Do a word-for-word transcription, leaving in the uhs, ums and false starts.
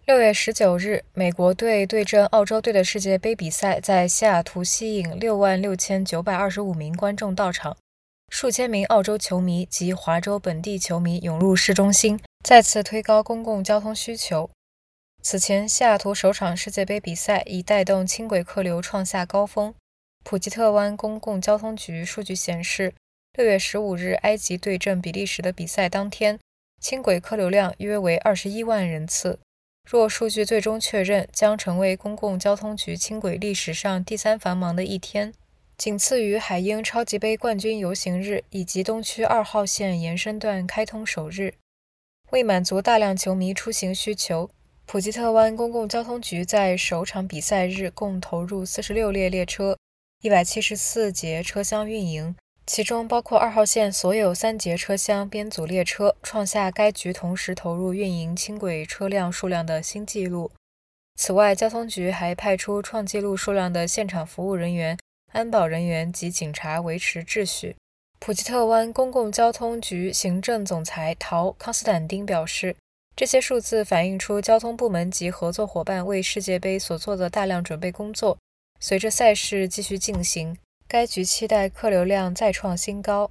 六月十九日，美国队对阵澳洲队的世界杯比赛在西雅图吸引六万六千九百二十五名观众到场，数千名澳洲球迷及华州本地球迷涌入市中心，再次推高公共交通需求。此前，西雅图首场世界杯比赛已带动轻轨客流创下高峰。普吉特湾公共交通局数据显示，六月十五日埃及对阵比利时的比赛当天，轻轨客流量约为二十一万人次。若数据最终确认，将成为公共交通局轻轨历史上第三繁忙的一天，仅次于海鹰超级杯冠军游行日以及东区二号线延伸段开通首日。为满足大量球迷出行需求，普吉特湾公共交通局在首场比赛日共投入四十六列列车，一百七十四节车厢运营，其中包括二号线所有三节车厢编组列车，创下该局同时投入运营轻轨车辆数量的新纪录。此外，交通局还派出创纪录数量的现场服务人员、安保人员及警察维持秩序。普吉特湾公共交通局行政总裁陶·康斯坦丁表示，这些数字反映出交通部门及合作伙伴为世界杯所做的大量准备工作。随着赛事继续进行，该局期待客流量再创新高。